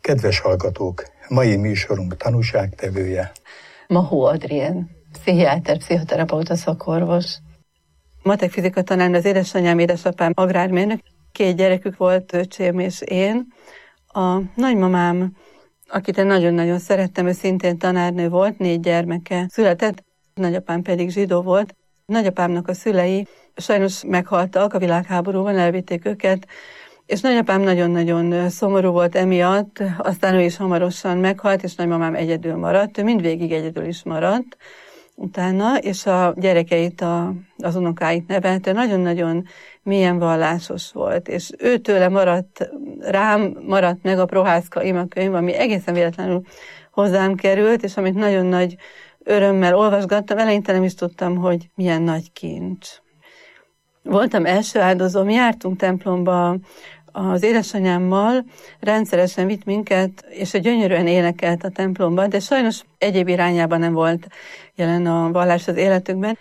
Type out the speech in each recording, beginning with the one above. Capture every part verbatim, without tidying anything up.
Kedves hallgatók, mai műsorunk tanúságtevője Mahó Adrien, pszichiáter, pszichoterapeuta szakorvos. Matek fizika tanárnő, az édesanyám, édesapám agrármérnök, két gyerekük volt, öcsém és én. A nagymamám, akit én nagyon-nagyon szerettem, ő szintén tanárnő volt, négy gyermeke született, nagyapám pedig zsidó volt. Nagyapámnak a szülei sajnos meghaltak a világháborúban, elvitték őket, és nagyapám nagyon-nagyon szomorú volt emiatt, aztán ő is hamarosan meghalt, és nagymamám egyedül maradt, ő mindvégig egyedül is maradt utána, és a gyerekeit, a, az unokáit nevelte, nagyon-nagyon mélyen vallásos volt, és őtőle maradt, rám maradt meg a Prohászka imakönyv, ami egészen véletlenül hozzám került, és amit nagyon nagy örömmel olvasgattam, eleinte nem is tudtam, hogy milyen nagy kincs. Voltam első áldozó, mi jártunk templomba az édesanyámmal, rendszeresen vitt minket, és gyönyörűen énekelt a templomban, de sajnos egyéb irányában nem volt jelen a vallás az életükben.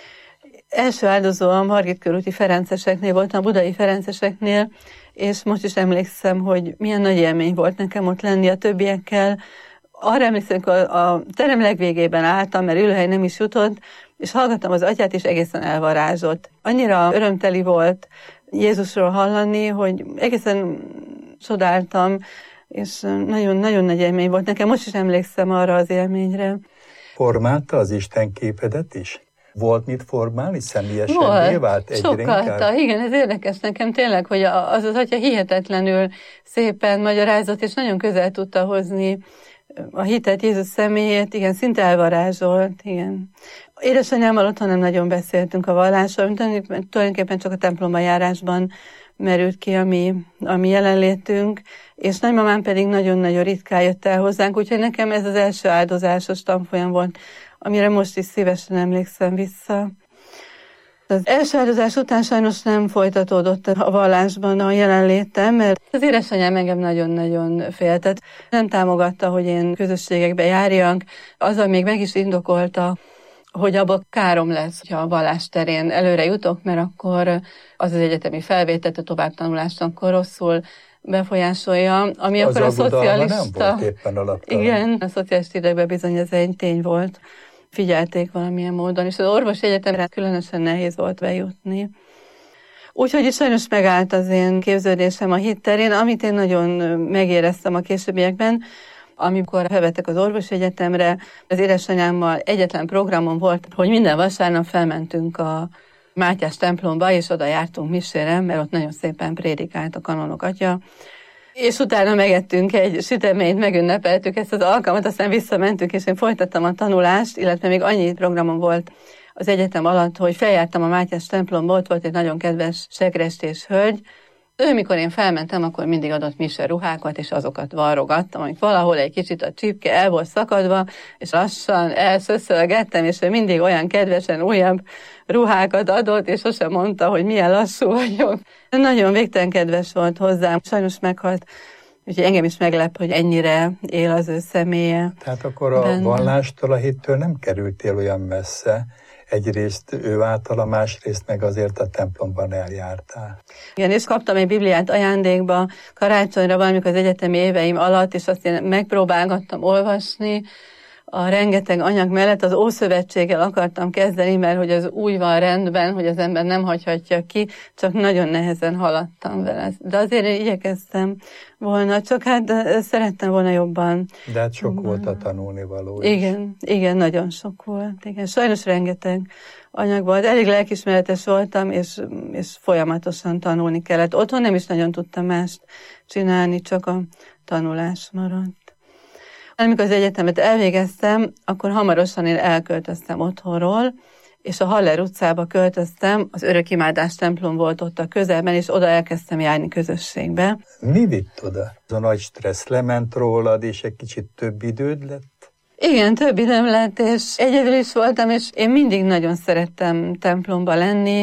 Első áldozó a Margit körúti ferenceseknél voltam, a budai ferenceseknél, és most is emlékszem, hogy milyen nagy élmény volt nekem ott lenni a többiekkel. Arra emlékszem, hogy a, a terem legvégében álltam, mert ülőhely nem is jutott, és hallgattam az atyát, és egészen elvarázsolt. Annyira örömteli volt Jézusról hallani, hogy egészen csodáltam, és nagyon-nagyon nagy élmény volt. Nekem most is emlékszem arra az élményre. Formálta az Isten képedet is? Volt mit formálni? Személyesebbé vált egyre inkább? Sokkal, igen, ez érdekes nekem tényleg, hogy az az atya hihetetlenül szépen magyarázott, és nagyon közel tudta hozni a hitet, Jézus személyét, igen, szinte elvarázsolt, igen. Édesanyámmal otthon nem nagyon beszéltünk a vallásról, tulajdonképpen csak a templomba járásban merült ki a mi, a mi jelenlétünk, és nagymamám pedig nagyon-nagyon ritkán jött el hozzánk, úgyhogy nekem ez az első áldozásos tanfolyam volt, amire most is szívesen emlékszem vissza. Az első áldozás után sajnos nem folytatódott a vallásban a jelenlétem, mert az édesanyám engem nagyon-nagyon féltett. Nem támogatta, hogy én közösségekbe járjak, azzal még meg is indokolta, hogy abba károm lesz, ha a vallás terén előre jutok, mert akkor az az egyetemi felvételt, a továbbtanulást akkor rosszul befolyásolja, ami az akkor a szocialista... nem volt éppen alaptalan. Igen, a szocialista idegben bizony ez egy tény volt. Figyelték valamilyen módon, és az orvosi egyetemre különösen nehéz volt bejutni. Úgyhogy is sajnos megállt az én képződésem a hit terén, amit én nagyon megéreztem a későbbiekben, amikor felvettek az orvosi egyetemre, az édesanyámmal egyetlen programom volt, hogy minden vasárnap felmentünk a Mátyás templomba, és oda jártunk misére, mert ott nagyon szépen prédikált a kanonok atya, és utána megettünk egy süteményt, megünnepeltük ezt az alkalmat, aztán visszamentünk, és én folytattam a tanulást, illetve még annyi programom volt az egyetem alatt, hogy feljártam a Mátyás templomba, ott volt egy nagyon kedves segrestés hölgy. Ő, mikor én felmentem, akkor mindig adott mise ruhákat, és azokat varrogattam, amik valahol egy kicsit a csipke el volt szakadva, és lassan elszöszölgettem, és ő mindig olyan kedvesen újabb ruhákat adott, és sosem mondta, hogy milyen lassú vagyok. Nagyon végtelen kedves volt hozzám, sajnos meghalt, úgyhogy engem is meglep, hogy ennyire él az ő személye. Tehát akkor a benne. Vallástól, a hittől nem kerültél olyan messze, egyrészt ő általa, másrészt meg azért a templomban eljártál. Igen, és kaptam egy Bibliát ajándékba karácsonyra valamikor az egyetemi éveim alatt, és azt én megpróbálgattam olvasni. A rengeteg anyag mellett az Ószövetséggel akartam kezdeni, mert hogy az úgy van rendben, hogy az ember nem hagyhatja ki, csak nagyon nehezen haladtam vele. De azért én igyekeztem volna, csak hát szerettem volna jobban. De hát sok volt a tanulnivaló is. Igen, igen, nagyon sok volt. Igen, sajnos rengeteg anyag volt. Elég lelkismeretes voltam, és, és folyamatosan tanulni kellett. Otthon nem is nagyon tudtam mást csinálni, csak a tanulás maradt. Amikor az egyetemet elvégeztem, akkor hamarosan én elköltöztem otthonról, és a Haller utcába költöztem, az Örökimádás templom volt ott a közelben, és oda elkezdtem járni közösségbe. Mi vitt oda? Az a nagy stressz lement rólad, és egy kicsit több időd lett? Igen, több időm lett, és egyedül is voltam, és én mindig nagyon szerettem templomba lenni,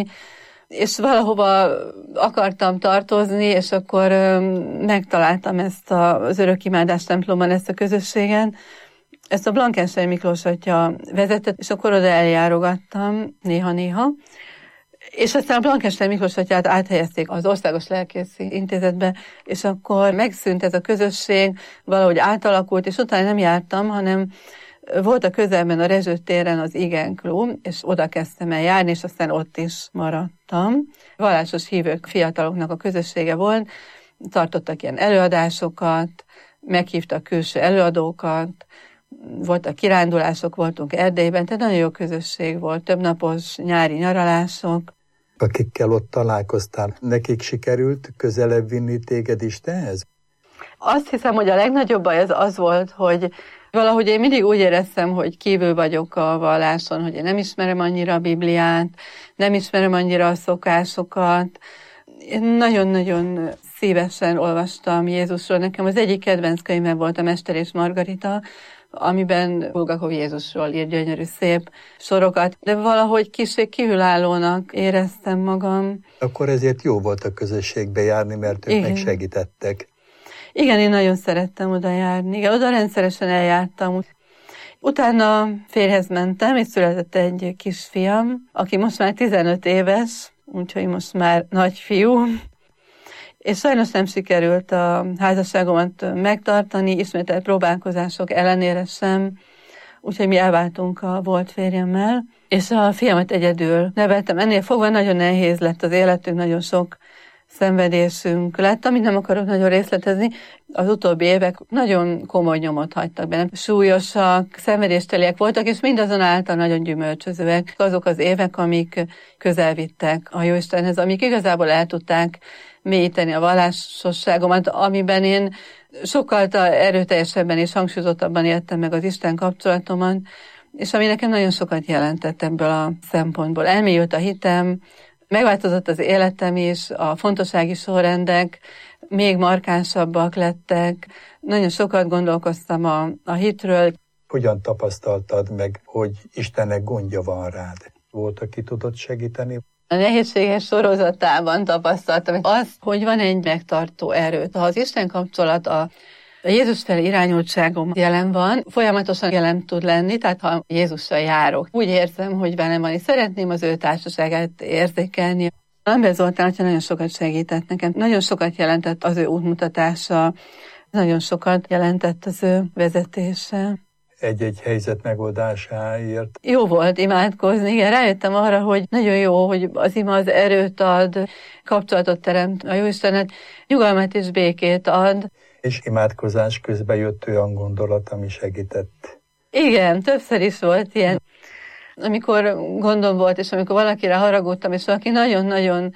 és valahova akartam tartozni, és akkor megtaláltam ezt az Örökimádás templomban, ezt a közösséget. Ezt a Blankenstein Miklós atya vezetett, és akkor oda eljárogattam néha-néha. És aztán a Blankester Miklós atyát áthelyezték az Országos Lelkészi Intézetbe, és akkor megszűnt ez a közösség, valahogy átalakult, és utána nem jártam, hanem volt a közelben a Rezső téren az Igen Klub, és oda kezdtem el járni, és aztán ott is maradtam. Vallásos hívők, fiataloknak a közössége volt, tartottak ilyen előadásokat, meghívtak külső előadókat, voltak kirándulások, voltunk Erdélyben, tehát nagyon jó közösség volt, többnapos nyári nyaralások. Akikkel ott találkoztál, nekik sikerült közelebb vinni téged Istenhez? Azt hiszem, hogy a legnagyobb baj az az volt, hogy valahogy én mindig úgy éreztem, hogy kívül vagyok a valláson, hogy én nem ismerem annyira a Bibliát, nem ismerem annyira a szokásokat. Én nagyon-nagyon szívesen olvastam Jézusról. Nekem az egyik kedvenc könyvem volt a Mester és Margarita, amiben Bulgakov Jézusról ír gyönyörű szép sorokat, de valahogy kicsit kívülállónak éreztem magam. Akkor ezért jó volt a közösségbe járni, mert ők Igen. megsegítettek. Igen, én nagyon szerettem oda járni. Igen, oda rendszeresen eljártam. Utána férjhez mentem, és született egy kisfiam, aki most már tizenöt éves, úgyhogy most már nagyfiú. És sajnos nem sikerült a házasságomat megtartani, ismételt próbálkozások ellenére sem, úgyhogy mi elváltunk a volt férjemmel, és a fiamat egyedül neveltem. Ennél fogva nagyon nehéz lett az életünk, nagyon sok szenvedésünk lett, amit nem akarok nagyon részletezni. Az utóbbi évek nagyon komoly nyomot hagytak bennem. Súlyosak, szenvedésteliek voltak, és mindazonáltal nagyon gyümölcsözőek. Azok az évek, amik közel vittek a Jóistenhez, amik igazából el tudták mélyíteni a vallásosságomat, amiben én sokkal erőteljesebben és hangsúlyozottabban éltem meg az Isten kapcsolatomat, és ami nekem nagyon sokat jelentett ebből a szempontból. Elmélyült a hitem, megváltozott az életem is, a fontossági sorrendek még markánsabbak lettek. Nagyon sokat gondolkoztam a, a hitről. Hogyan tapasztaltad meg, hogy Istennek gondja van rád? Volt, aki tudott segíteni? A nehézséges sorozatában tapasztaltam azt, hogy van egy megtartó erő. Ha az Isten kapcsolat a A Jézus felé irányultságom jelen van, folyamatosan jelen tud lenni, tehát ha Jézussal járok, úgy érzem, hogy velem van, és szeretném az ő társaságát érzékelni. Lambert Zoltán atya nagyon sokat segített nekem, nagyon sokat jelentett az ő útmutatása, nagyon sokat jelentett az ő vezetése. Egy-egy helyzet megoldásáért. Jó volt imádkozni, igen, rájöttem arra, hogy nagyon jó, hogy az ima az erőt ad, kapcsolatot teremt a Jóistenet, nyugalmat és békét ad. És imádkozás közben jött olyan gondolat, ami segített. Igen, többször is volt ilyen. Amikor gondom volt, és amikor valakire haragudtam, és valaki nagyon-nagyon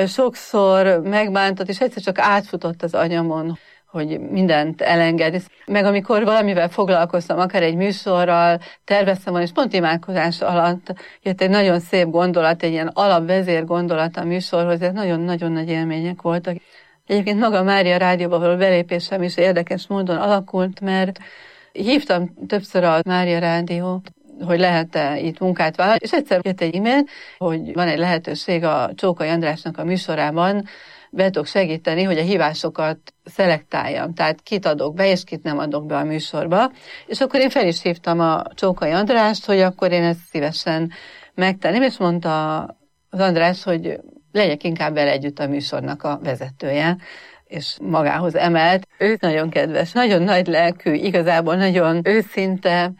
sokszor megbántott, és egyszer csak átfutott az agyamon, hogy mindent elengedni. Meg amikor valamivel foglalkoztam, akár egy műsorral, terveztem volna, és pont imádkozás alatt jött egy nagyon szép gondolat, egy ilyen alapvezér gondolat a műsorhoz, ez nagyon-nagyon nagy élmények voltak. Egyébként maga a Mária Rádióba való belépésem is érdekes módon alakult, mert hívtam többször a Mária Rádiót, hogy lehet-e itt munkát vállalni, és egyszer jött egy e-mail, hogy van egy lehetőség a Csókai Andrásnak a műsorában, be tudok segíteni, hogy a hívásokat szelektáljam, tehát kit adok be, és kit nem adok be a műsorba. És akkor én fel is hívtam a Csókai Andrást, hogy akkor én ezt szívesen megtenném, és mondta az András, hogy legyek inkább vele együtt a műsornak a vezetője, és magához emelt. Ő nagyon kedves, nagyon nagy lelkű, igazából nagyon őszinte,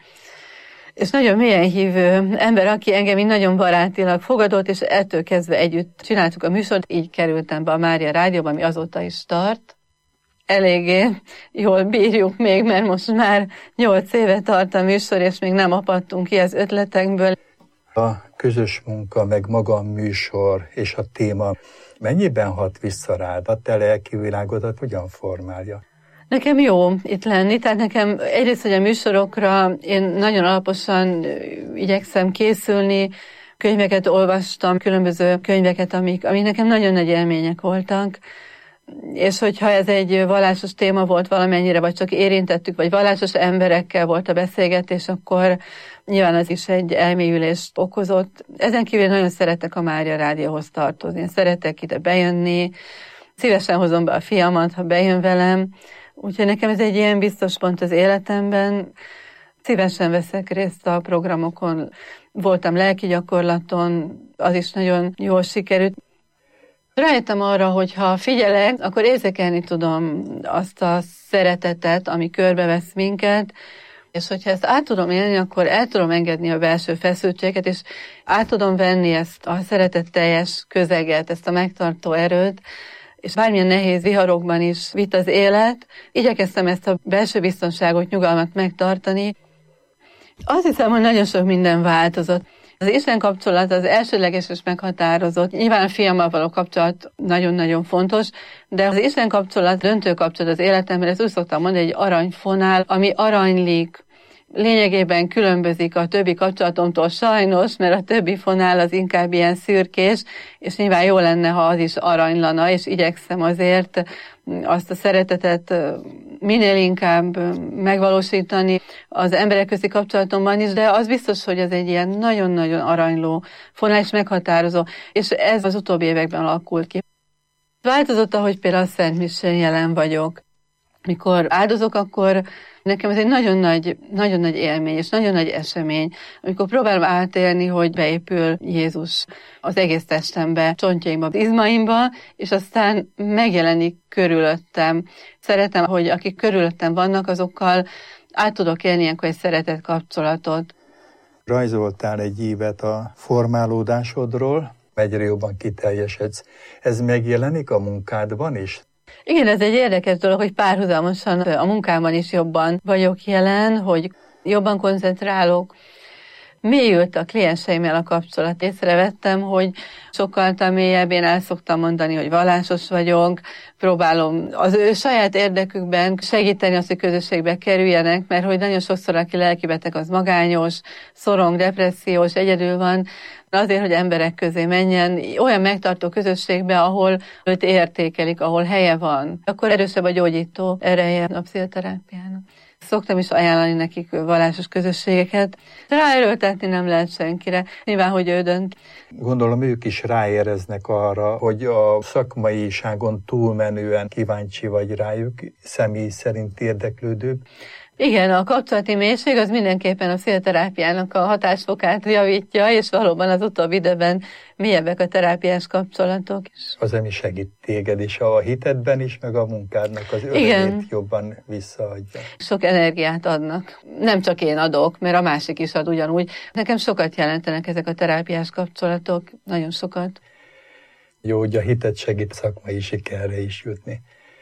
és nagyon mélyen hívő ember, aki engem így nagyon barátilag fogadott, és ettől kezdve együtt csináltuk a műsort, így kerültem be a Mária Rádióba, ami azóta is tart. Eléggé jól bírjuk még, mert most már nyolc éve tart a műsor, és még nem apadtunk ki az ötletekből. A közös munka, meg maga a műsor és a téma mennyiben hat vissza rád? A te lelki világodat hogyan formálja? Nekem jó itt lenni, tehát nekem egyrészt, hogy a műsorokra én nagyon alaposan igyekszem készülni, könyveket olvastam, különböző könyveket, amik, amik nekem nagyon nagy élmények voltak, és hogyha ez egy vallásos téma volt valamennyire, vagy csak érintettük, vagy vallásos emberekkel volt a beszélgetés, akkor nyilván az is egy elmélyülést okozott. Ezen kívül nagyon szeretek a Mária Rádióhoz tartozni, én szeretek ide bejönni, szívesen hozom be a fiamat, ha bejön velem, úgyhogy nekem ez egy ilyen biztos pont az életemben. Szívesen veszek részt a programokon, voltam lelki gyakorlaton, az is nagyon jól sikerült. Rájöttem arra, hogy ha figyelek, akkor érzékelni tudom azt a szeretetet, ami körbevesz minket, és hogyha ezt át tudom élni, akkor el tudom engedni a belső feszültséget, és át tudom venni ezt a szeretetteljes közeget, ezt a megtartó erőt, és bármilyen nehéz viharokban is vitt az élet, igyekeztem ezt a belső biztonságot, nyugalmat megtartani. Azt hiszem, hogy nagyon sok minden változott. Az Isten kapcsolat az elsődleges és meghatározott. Nyilván a fiammal való kapcsolat nagyon-nagyon fontos, de az Isten kapcsolat döntő kapcsolat az életemben, ezt úgy szoktam mondani, egy aranyfonál, ami aranylik, lényegében különbözik a többi kapcsolatomtól sajnos, mert a többi fonál az inkább ilyen szürkés, és nyilván jó lenne, ha az is aranylana, és igyekszem azért azt a szeretetet minél inkább megvalósítani az emberek közti kapcsolatomban is, de az biztos, hogy ez egy ilyen nagyon-nagyon aranyló fonál és meghatározó, és ez az utóbbi években alakult ki. Változott, ahogy például a Szent Misén jelen vagyok. Mikor áldozok, akkor nekem ez egy nagyon nagy, nagyon nagy élmény, és nagyon nagy esemény, amikor próbálom átélni, hogy beépül Jézus az egész testembe, csontjaimba, izmaimba, és aztán megjelenik körülöttem. Szeretem, hogy akik körülöttem vannak, azokkal át tudok élni ilyenkor egy szeretett kapcsolatot. Rajzoltál egy ívet a formálódásodról, egyre jobban kiteljesedsz. Ez megjelenik a munkádban is? Igen, ez egy érdekes dolog, hogy párhuzamosan a munkámban is jobban vagyok jelen, hogy jobban koncentrálok. Mélyült a klienseimmel a kapcsolat. Észrevettem, hogy sokkal mélyebb, én el szoktam mondani, hogy vallásos vagyok, próbálom az ő saját érdekükben segíteni azt, hogy közösségbe kerüljenek, mert hogy nagyon sokszor, aki lelkibeteg, az magányos, szorong, depressziós, egyedül van, azért, hogy emberek közé menjen, olyan megtartó közösségbe, ahol őt értékelik, ahol helye van. Akkor erősebb a gyógyító ereje a pszichoterápiának. Szoktam is ajánlani nekik vallásos közösségeket. Ráerőltetni nem lehet senkire. Nyilván, hogy ő dönt. Gondolom, ők is ráéreznek arra, hogy a szakmaiságon túlmenően kíváncsi vagy rájuk, személy szerint érdeklődőbb. Igen, a kapcsolati mélység az mindenképpen a pszichoterápiának a hatásfokát javítja, és valóban az utóbbi időben mélyebbek a terápiás kapcsolatok is. Az, ami segít téged is a hitedben is, meg a munkádnak az örömét jobban visszaadja. Sok energiát adnak. Nem csak én adok, mert a másik is ad ugyanúgy. Nekem sokat jelentenek ezek a terápiás kapcsolatok, nagyon sokat. Jó, hogy a hited segít szakmai sikerre is jutni.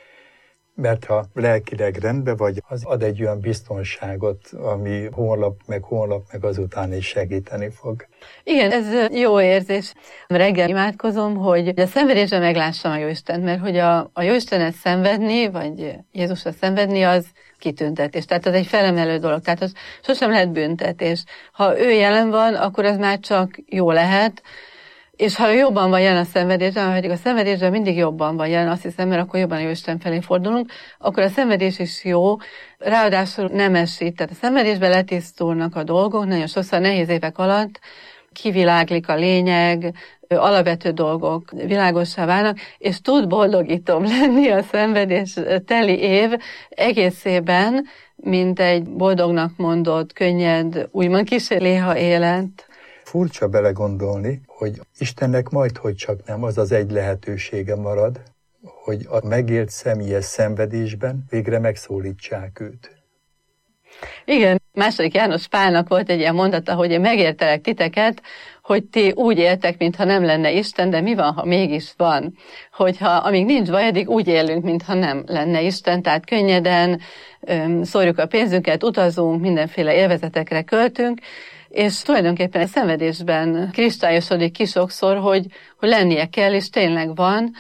Mert ha lelkileg rendben vagy, az ad egy olyan biztonságot, ami holnap, meg holnap, meg azután is segíteni fog. Igen, ez jó érzés. Reggel imádkozom, hogy a szenvedésben meglássam a Jóistent, mert hogy a, a Jóistenet szenvedni, vagy Jézusra szenvedni, az kitüntetés. Tehát az egy felemelő dolog, tehát az sosem lehet büntetés. Ha ő jelen van, akkor ez már csak jó lehet, és ha jobban van jelen a szenvedésben, pedig a szenvedésben mindig jobban van jelen, azt hiszem, mert akkor jobban a Jóisten felé fordulunk, akkor a szenvedés is jó, ráadásul nem esít. Tehát a szenvedésben letisztulnak a dolgok, nagyon sokszor nehéz évek alatt kiviláglik a lényeg, alapvető dolgok világossá válnak, és tud boldogítom lenni a szenvedés teli év egészében, mint egy boldognak mondott, könnyed, úgymond kísérléha élet. Furcsa belegondolni, hogy Istennek majdhogy csak nem az az egy lehetősége marad, hogy a megélt személyes szenvedésben végre megszólítsák őt. Igen, második János Pálnak volt egy ilyen mondata, hogy én megértelek titeket, hogy ti úgy éltek, mintha nem lenne Isten, de mi van, ha mégis van? Hogyha amíg nincs baj, addig úgy élünk, mintha nem lenne Isten, tehát könnyeden öm, szórjuk a pénzünket, utazunk, mindenféle élvezetekre költünk, és tulajdonképpen a szenvedésben kristályosodik ki sokszor, hogy, hogy lennie kell, és tényleg van,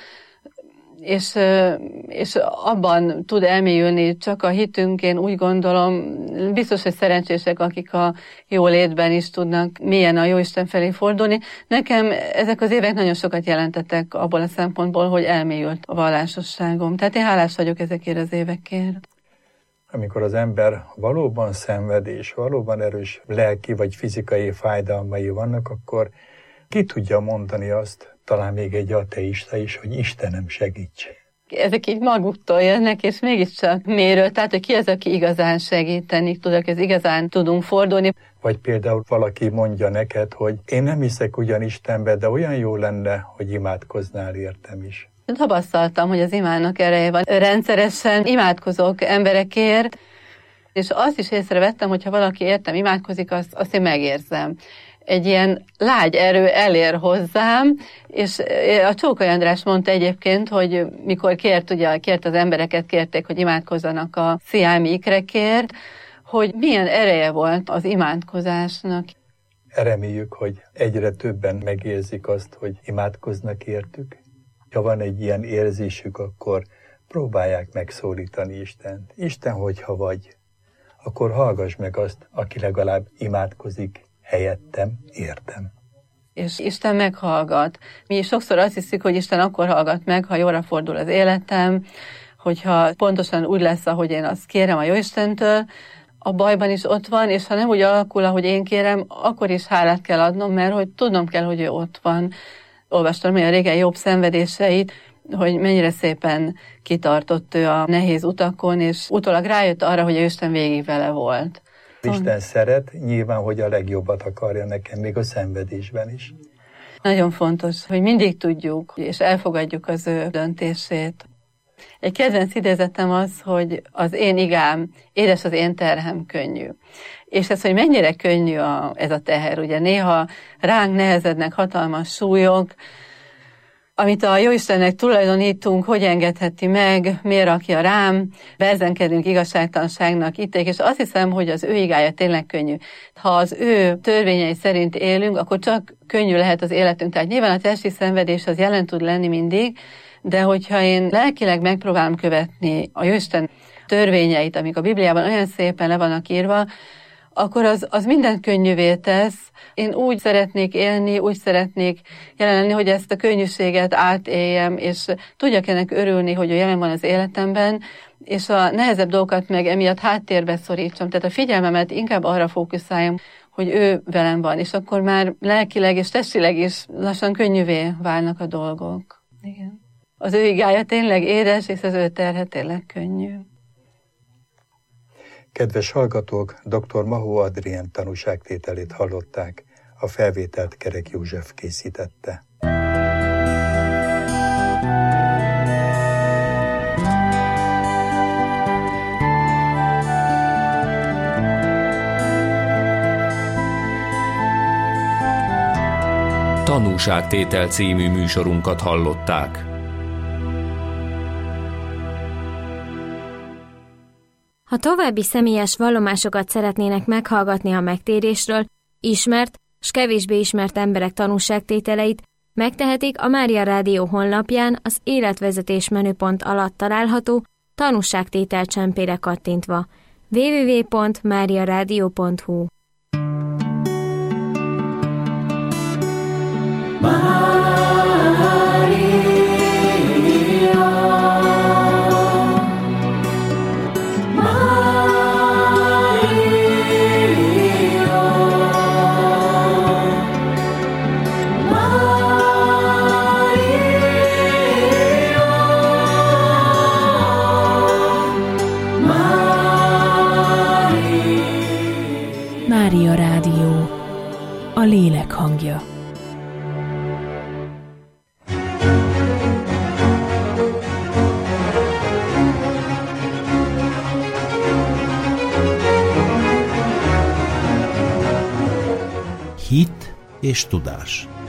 és, és abban tud elmélyülni csak a hitünk, én úgy gondolom, biztos, hogy szerencsések, akik a jó létben is tudnak mélyen a Jóisten felé fordulni. Nekem ezek az évek nagyon sokat jelentettek abból a szempontból, hogy elmélyült a vallásosságom. Tehát én hálás vagyok ezekért az évekért. Amikor az ember valóban szenved és valóban erős lelki vagy fizikai fájdalmai vannak, akkor ki tudja mondani azt, talán még egy ateista is, hogy Istenem segíts. ezek így maguktól jönnek, és mégiscsak méről, tehát hogy ki az, aki igazán segíteni tud, aki az igazán tudunk fordulni. Vagy például valaki mondja neked, hogy én nem hiszek ugyan Istenbe, de olyan jó lenne, hogy imádkoznál értem is. Tapasztaltam, hogy az imának ereje van. Rendszeresen imádkozok emberekért, és azt is észrevettem, hogy ha valaki értem imádkozik, azt, azt én megérzem. Egy ilyen lágy erő elér hozzám, és a Csókai András mondta egyébként, hogy mikor kért, ugye kért az embereket, kérték, hogy imádkozzanak a sziámi ikrekért, hogy milyen ereje volt az imádkozásnak. Reméljük, hogy egyre többen megérzik azt, hogy imádkoznak értük. Ha van egy ilyen érzésük, akkor próbálják megszólítani Istent. Isten, hogyha vagy, akkor hallgass meg azt, aki legalább imádkozik helyettem, értem. És Isten meghallgat. Mi sokszor azt hiszük, hogy Isten akkor hallgat meg, ha jóra fordul az életem, hogyha pontosan úgy lesz, ahogy én azt kérem a Jóistentől, a bajban is ott van, és ha nem úgy alakul, ahogy én kérem, akkor is hálát kell adnom, mert hogy tudnom kell, hogy ő ott van. Olvastam olyan régen Jobb szenvedéseit, hogy mennyire szépen kitartott ő a nehéz utakon, és utólag rájött arra, hogy Isten végig vele volt. Isten szeret, nyilván, hogy a legjobbat akarja nekem, még a szenvedésben is. Nagyon fontos, hogy mindig tudjuk, és elfogadjuk az ő döntését. Egy kedvenc idézetem az, hogy az én igám, édes az én terhem könnyű. És ez, hogy mennyire könnyű a, ez a teher, ugye néha ránk nehezednek hatalmas súlyok, amit a Jóistennek tulajdonítunk, hogy engedheti meg, miért rakja rám, berzenkedünk igazságtalanságnak ítélik, és azt hiszem, hogy az ő igája tényleg könnyű. Ha az ő törvényei szerint élünk, akkor csak könnyű lehet az életünk. Tehát nyilván a testi szenvedés az jelen tud lenni mindig, de hogyha én lelkileg megpróbálom követni a Jóisten törvényeit, amik a Bibliában olyan szépen le vannak írva, akkor az, az mindent könnyűvé tesz. Én úgy szeretnék élni, úgy szeretnék jelen lenni, hogy ezt a könnyűséget átéljem, és tudjak ennek örülni, hogy ő jelen van az életemben, és a nehezebb dolgokat meg emiatt háttérbe szorítsam. Tehát a figyelmemet inkább arra fókuszáljam, hogy ő velem van, és akkor már lelkileg és testileg is lassan könnyűvé válnak a dolgok. Igen. Az ő igája tényleg édes, és az ő terhe tényleg könnyű. Kedves hallgatók, dr. Mahó Adrien tanúságtételét hallották, a felvételt Kerek József készítette. Tanúságtétel című műsorunkat hallották. Ha további személyes vallomásokat szeretnének meghallgatni a megtérésről, ismert s kevésbé ismert emberek tanúságtételeit, megtehetik a Mária Rádió honlapján az életvezetés menüpont alatt található tanúságtétel csempére kattintva. double-u double-u double-u pont mária rádió pont hu Mária Rádió, a lélek hangja. Hit és tudás.